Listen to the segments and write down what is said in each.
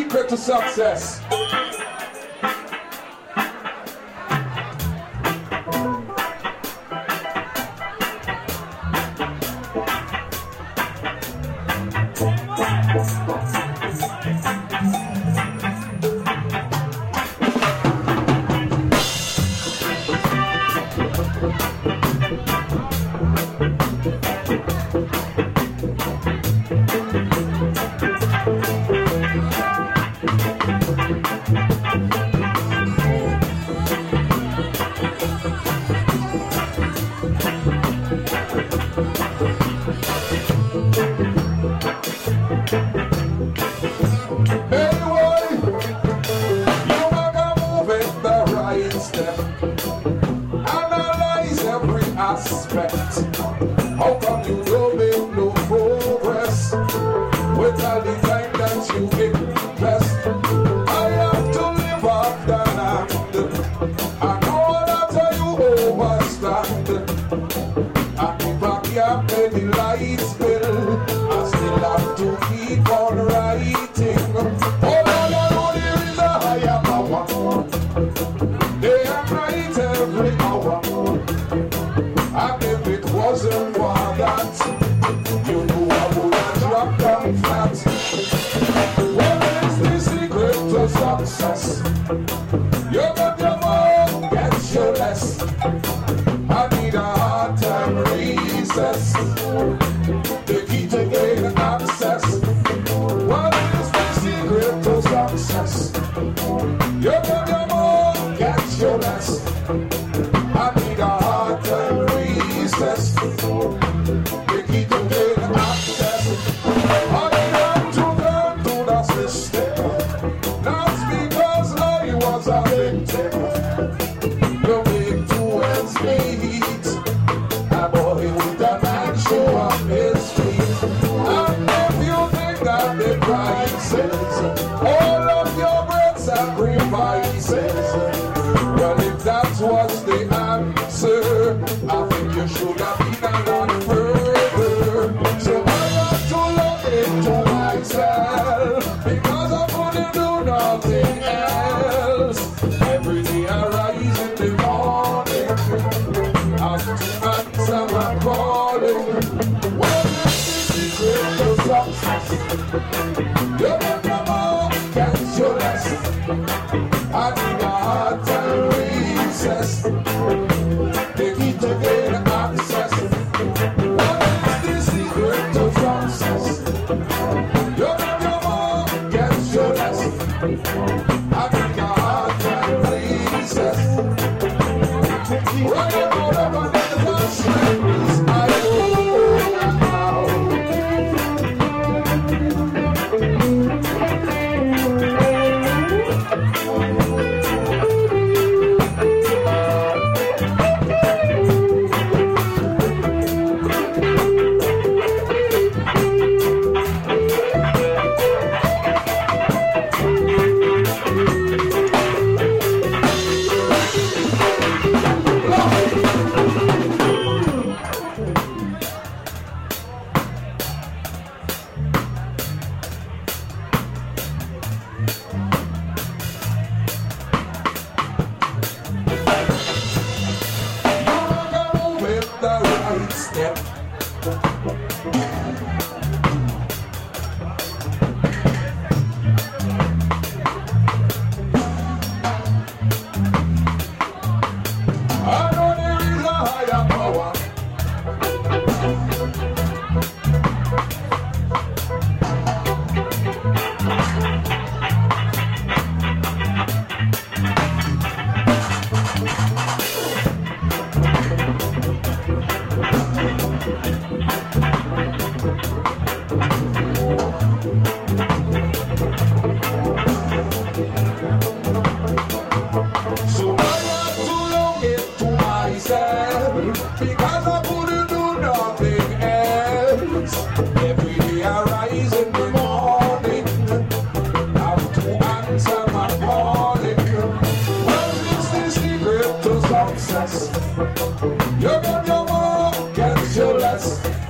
secret to success.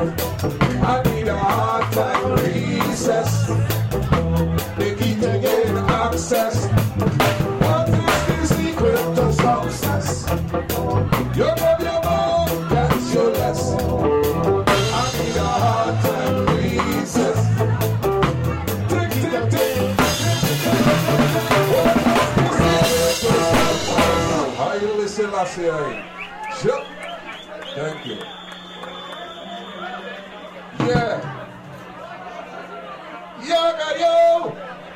I need a hard time recess. They keep together. Selassie. Sure. Thank you. Yeah. Yaga yo.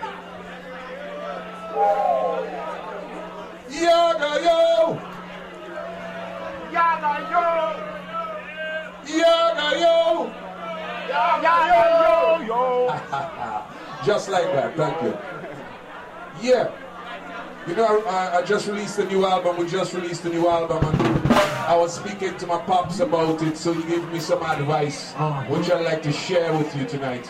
Yaga yo. Yaga yo. Yaga yo. Yaga yo yo. Just like that. Thank you. Yeah. You know, I just released a new album. We just released a new album, and I was speaking to my pops about it, so he gave me some advice, which I'd like to share with you tonight.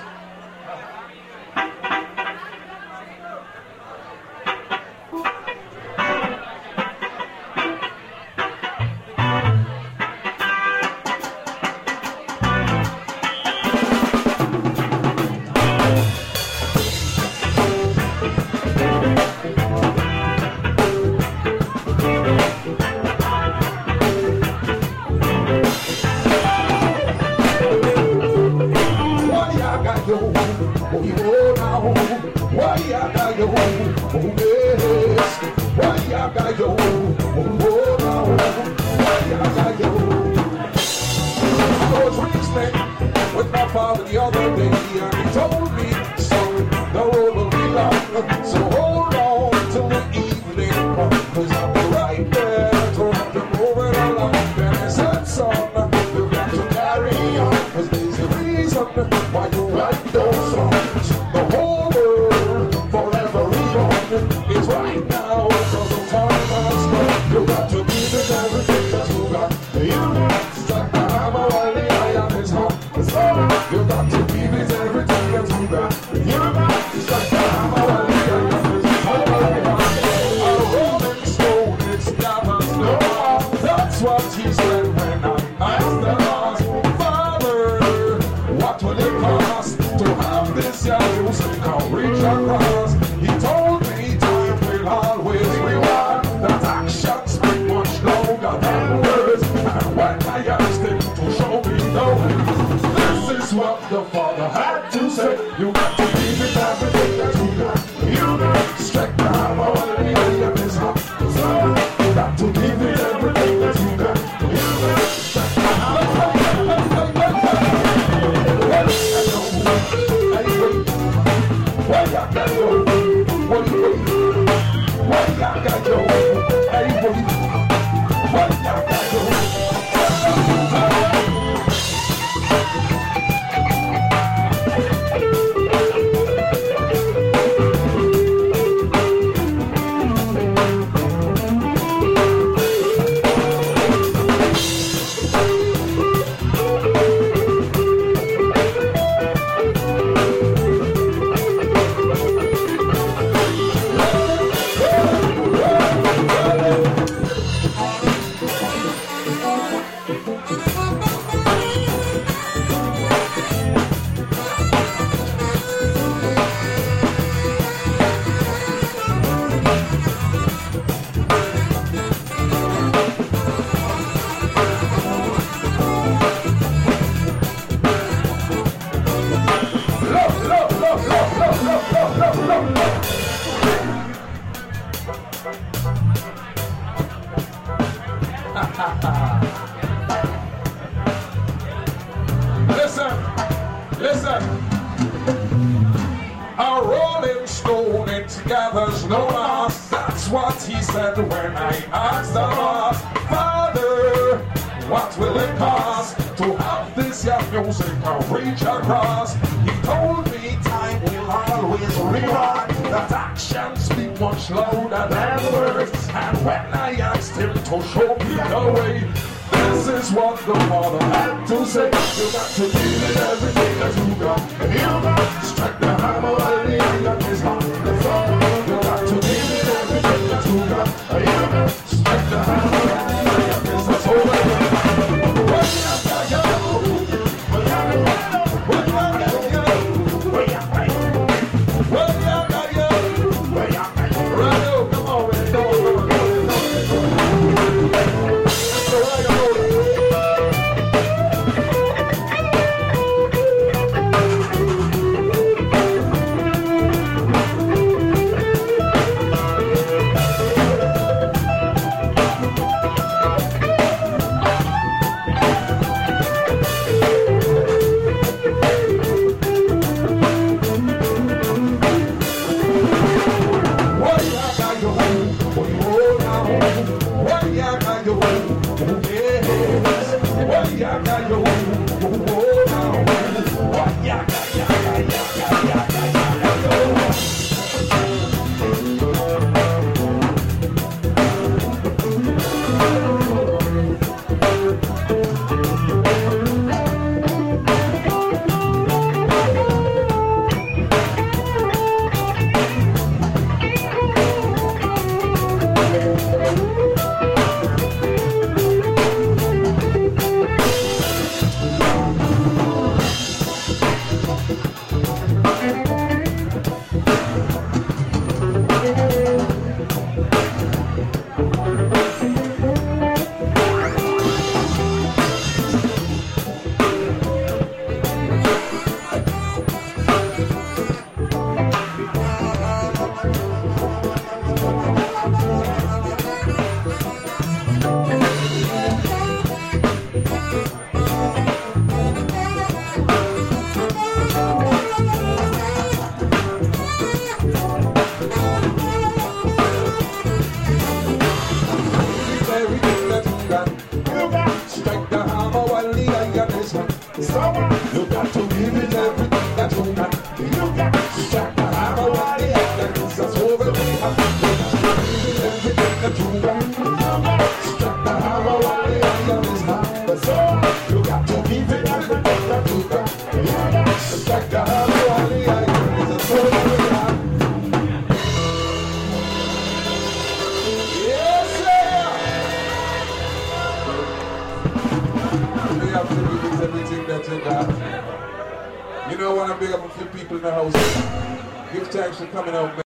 Yes. Well, yaga yo. Oh, now. Well, yaga, yaga, yaga, yaga, yaga yo. You got to give it everything that you got. You got to strike the hammer while the iron is over. You got to give it everything that you got. You got to strike the hammer while the iron is hot. You got to give it everything that you got. You got to strike the hammer while the iron is hot. Yes, sir. You have to give it everything that you got. You know, I want to big up a few people in the house. Give thanks for coming out, man.